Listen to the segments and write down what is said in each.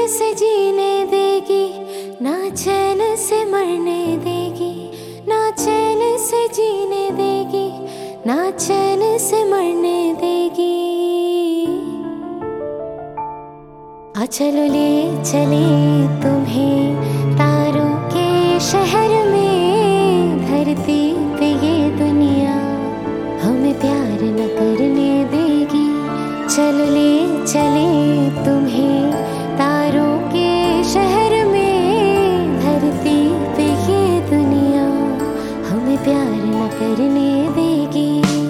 से जीने देगी, ना चैन से मरने देगी, ना चैन से जीने देगी, ना चैन से मरने देगी। आ चलो ले चले तुम्हें तारों के शहर में, धरती पे ये दुनिया हमें प्यार न करने देगी। चलो ले चले तुम्हें तारों के शहर में, धरती पे ये दुनिया हमें प्यार न करने देगी।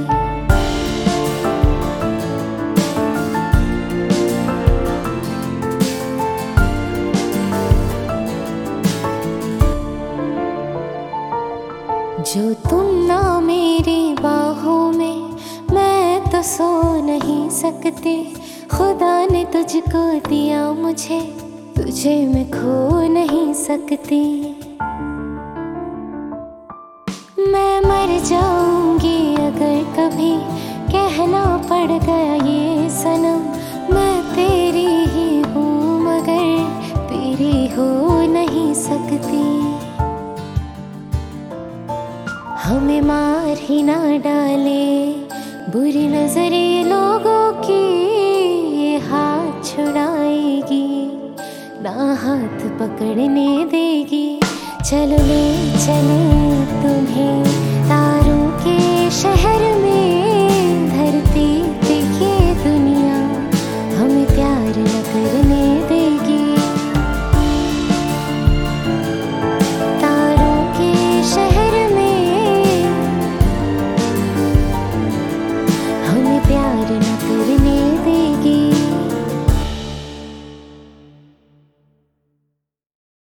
जो तुम ना मेरी बाहों में, मैं तो सो नहीं सकती। खुदा ने तुझको दिया मुझे, तुझे मैं खो नहीं सकती। मैं मर जाऊंगी अगर कभी कहना पड़ गया ये सनम, मैं तेरी ही हूँ मगर तेरी हो नहीं सकती। हमें मार ही ना डाले बुरी नजरें लोगों की, ये हाथ छुड़ाएगी ना हाथ पकड़ने देगी। चलो ले चले तुम्हें तारों के शहर में,